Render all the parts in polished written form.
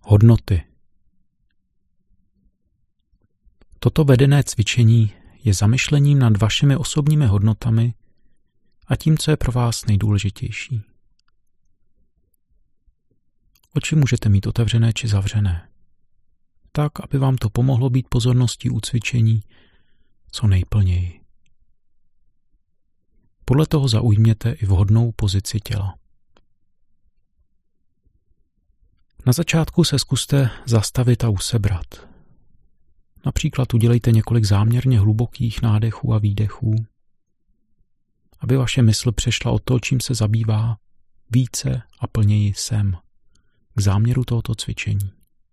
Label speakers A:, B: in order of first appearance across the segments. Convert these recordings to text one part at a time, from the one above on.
A: Hodnoty. Toto vedené cvičení je zamyšlením nad vašimi osobními hodnotami a tím, co je pro vás nejdůležitější. Oči můžete mít otevřené či zavřené, tak, aby vám to pomohlo být pozorností u cvičení co nejplněji. Podle toho zaujměte i vhodnou pozici těla. Na začátku se zkuste zastavit a usebrat. Například udělejte několik záměrně hlubokých nádechů a výdechů, aby vaše mysl přešla od toho, čím se zabývá, více a plněji sem, k záměru tohoto cvičení.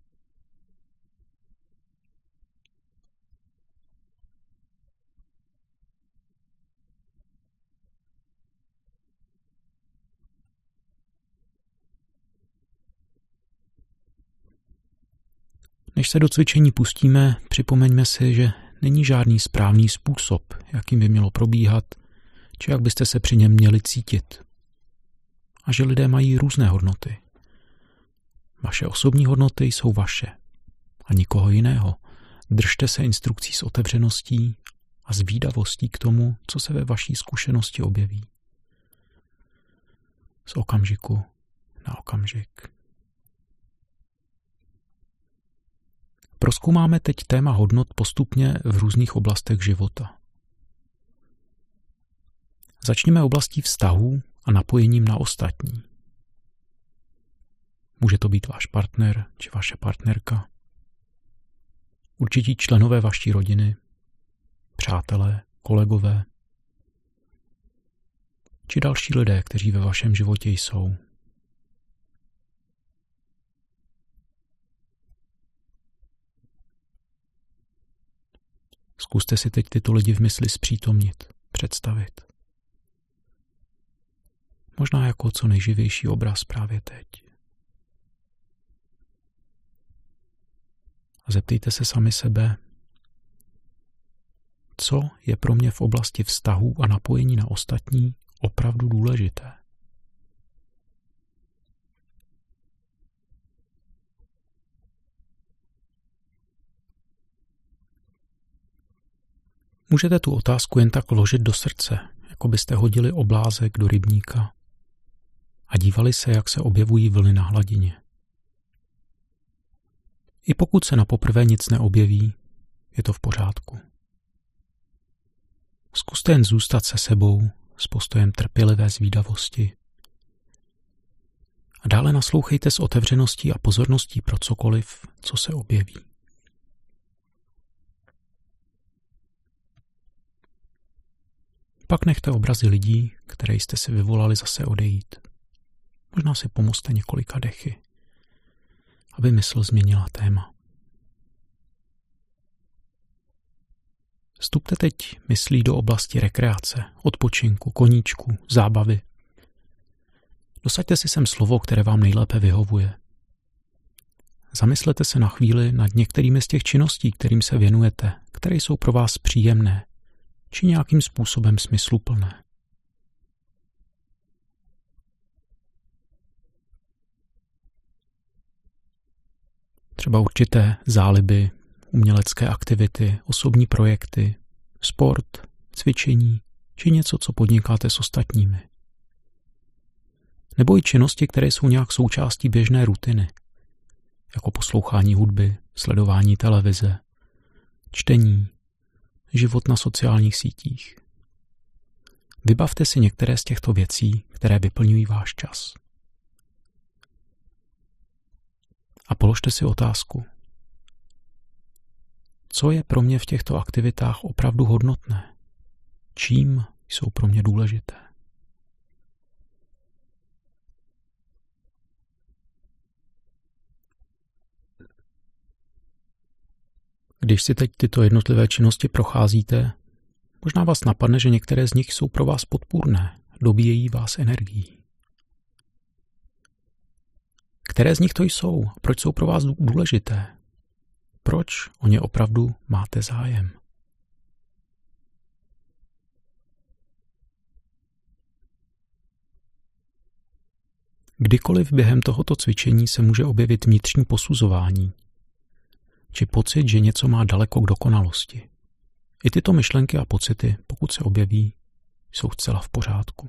A: Než se do cvičení pustíme, připomeňme si, že není žádný správný způsob, jakým by mělo probíhat, či jak byste se při něm měli cítit. A že lidé mají různé hodnoty. Vaše osobní hodnoty jsou vaše a nikoho jiného. Držte se instrukcí s otevřeností a zvídavostí k tomu, co se ve vaší zkušenosti objeví. Z okamžiku na okamžik. Prozkoumáme teď téma hodnot postupně v různých oblastech života. Začněme oblastí vztahů a napojením na ostatní. Může to být váš partner či vaše partnerka, určití členové vaší rodiny, přátelé, kolegové, či další lidé, kteří ve vašem životě jsou. Zkuste si teď tyto lidi v mysli zpřítomnit, představit. Možná jako co nejživější obraz právě teď. A zeptejte se sami sebe, co je pro mě v oblasti vztahů a napojení na ostatní opravdu důležité. Můžete tu otázku jen tak vložit do srdce, jako byste hodili oblázek do rybníka a dívali se, jak se objevují vlny na hladině. I pokud se na poprvé nic neobjeví, je to v pořádku. Zkuste jen zůstat se sebou s postojem trpělivé zvídavosti a dále naslouchejte s otevřeností a pozorností pro cokoliv, co se objeví. Pak nechte obrazy lidí, které jste si vyvolali, zase odejít. Možná si pomozte několika dechy, aby mysl změnila téma. Vstupte teď myslí do oblasti rekreace, odpočinku, koníčku, zábavy. Dosaďte si sem slovo, které vám nejlépe vyhovuje. Zamyslete se na chvíli nad některými z těch činností, kterým se věnujete, které jsou pro vás příjemné, či nějakým způsobem smysluplné. Třeba určité záliby, umělecké aktivity, osobní projekty, sport, cvičení, či něco, co podnikáte s ostatními. Nebo i činnosti, které jsou nějak součástí běžné rutiny, jako poslouchání hudby, sledování televize, čtení, život na sociálních sítích. Vybavte si některé z těchto věcí, které vyplňují váš čas. A položte si otázku. Co je pro mě v těchto aktivitách opravdu hodnotné? Čím jsou pro mě důležité? Když si teď tyto jednotlivé činnosti procházíte, možná vás napadne, že některé z nich jsou pro vás podpůrné, dobíjejí vás energií. Které z nich to jsou? Proč jsou pro vás důležité? Proč o ně opravdu máte zájem? Kdykoliv během tohoto cvičení se může objevit vnitřní posuzování, či pocit, že něco má daleko k dokonalosti. I tyto myšlenky a pocity, pokud se objeví, jsou zcela v pořádku.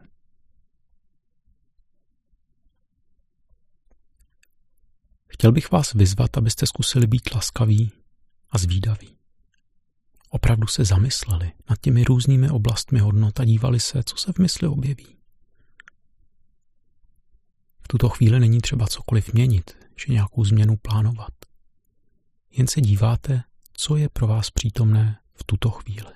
A: Chtěl bych vás vyzvat, abyste zkusili být laskaví a zvídaví. Opravdu se zamysleli nad těmi různými oblastmi hodnot a dívali se, co se v mysli objeví. V tuto chvíli není třeba cokoliv měnit, či nějakou změnu plánovat. Jen se díváte, co je pro vás přítomné v tuto chvíli.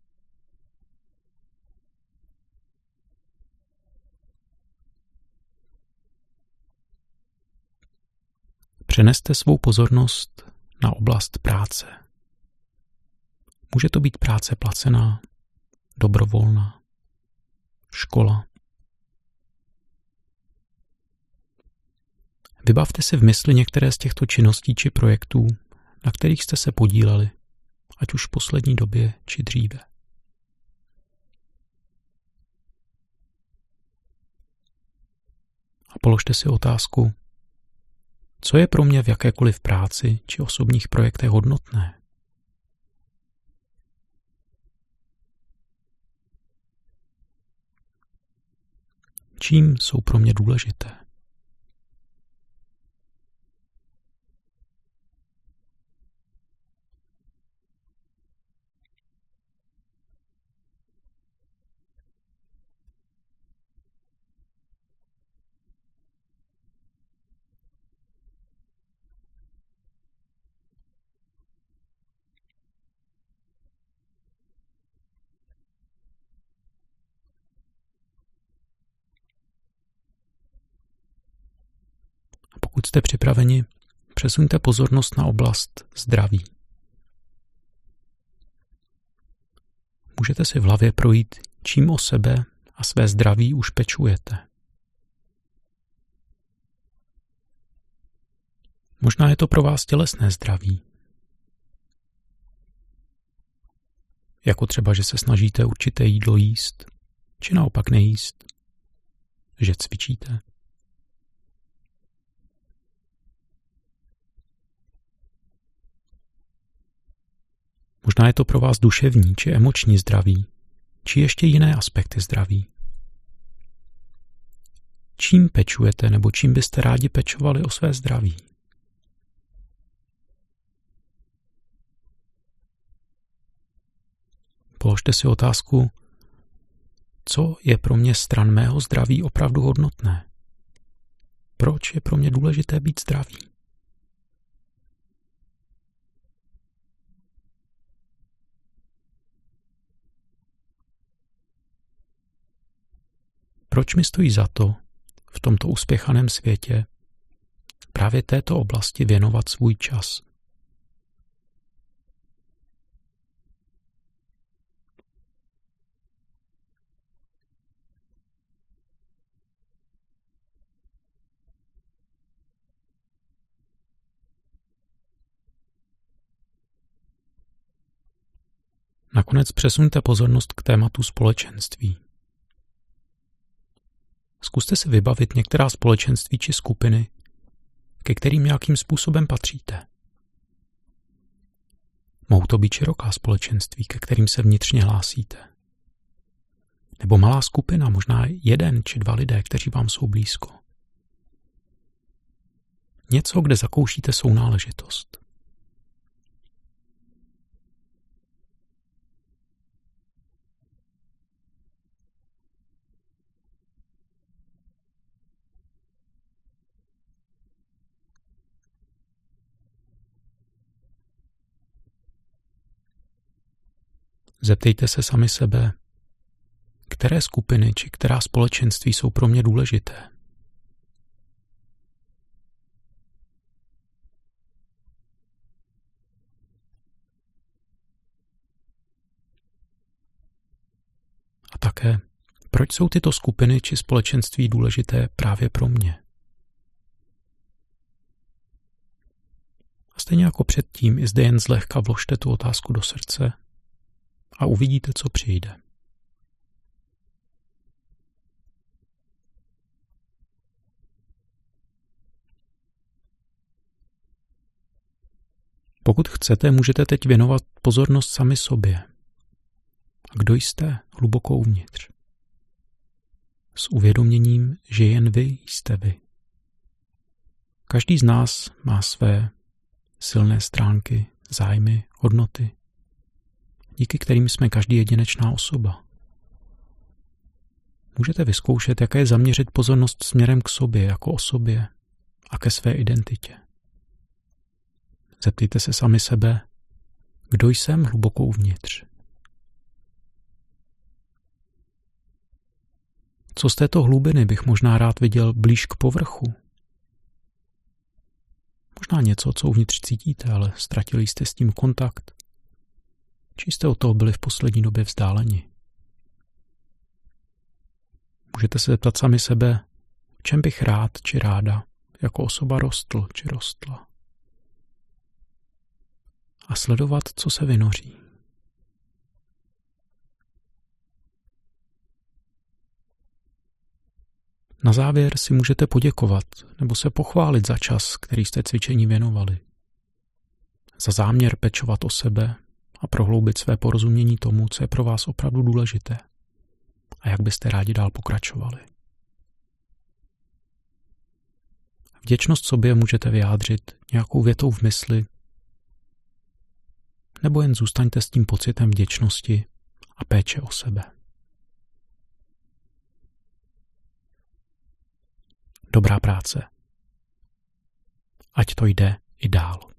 A: Přeneste svou pozornost na oblast práce. Může to být práce placená, dobrovolná, škola. Vybavte si v mysli některé z těchto činností či projektů, na kterých jste se podíleli, ať už v poslední době či dříve. A položte si otázku, co je pro mě v jakékoliv práci či osobních projektech hodnotné? Čím jsou pro mě důležité? Pokud jste připraveni, přesuňte pozornost na oblast zdraví. Můžete si v hlavě projít, čím o sebe a své zdraví už pečujete. Možná je to pro vás tělesné zdraví. Jako třeba, že se snažíte určité jídlo jíst, či naopak nejíst, že cvičíte. Možná je to pro vás duševní či emoční zdraví, či ještě jiné aspekty zdraví. Čím pečujete nebo čím byste rádi pečovali o své zdraví? Položte si otázku, co je pro mě stran mého zdraví opravdu hodnotné? Proč je pro mě důležité být zdravý? Proč mi stojí za to v tomto uspěchaném světě právě této oblasti věnovat svůj čas? Nakonec přesuňte pozornost k tématu společenství. Zkuste si vybavit některá společenství či skupiny, ke kterým nějakým způsobem patříte. Mohou to být široká společenství, ke kterým se vnitřně hlásíte. Nebo malá skupina, možná 1 či 2 lidé, kteří vám jsou blízko. Něco, kde zakoušíte sounáležitost. Zeptejte se sami sebe, které skupiny či která společenství jsou pro mě důležité. A také, proč jsou tyto skupiny či společenství důležité právě pro mě? A stejně jako předtím, i zde jen zlehka vložte tu otázku do srdce a uvidíte, co přijde. Pokud chcete, můžete teď věnovat pozornost sami sobě. A kdo jste hluboko uvnitř? S uvědoměním, že jen vy jste vy. Každý z nás má své silné stránky, zájmy, hodnoty, díky kterým jsme každý jedinečná osoba. Můžete vyzkoušet, jaké je zaměřit pozornost směrem k sobě jako osobě a ke své identitě. Zeptejte se sami sebe, kdo jsem hluboko uvnitř. Co z této hlubiny bych možná rád viděl blíž k povrchu? Možná něco, co uvnitř cítíte, ale ztratili jste s tím kontakt. Či jste od toho byli v poslední době vzdáleni? Můžete se zeptat sami sebe, v čem bych rád či ráda jako osoba rostl či rostla. A sledovat, co se vynoří. Na závěr si můžete poděkovat nebo se pochválit za čas, který jste cvičení věnovali. Za záměr pečovat o sebe a prohloubit své porozumění tomu, co je pro vás opravdu důležité a jak byste rádi dál pokračovali. Vděčnost sobě můžete vyjádřit nějakou větou v mysli nebo jen zůstaňte s tím pocitem vděčnosti a péče o sebe. Dobrá práce. Ať to jde i dál.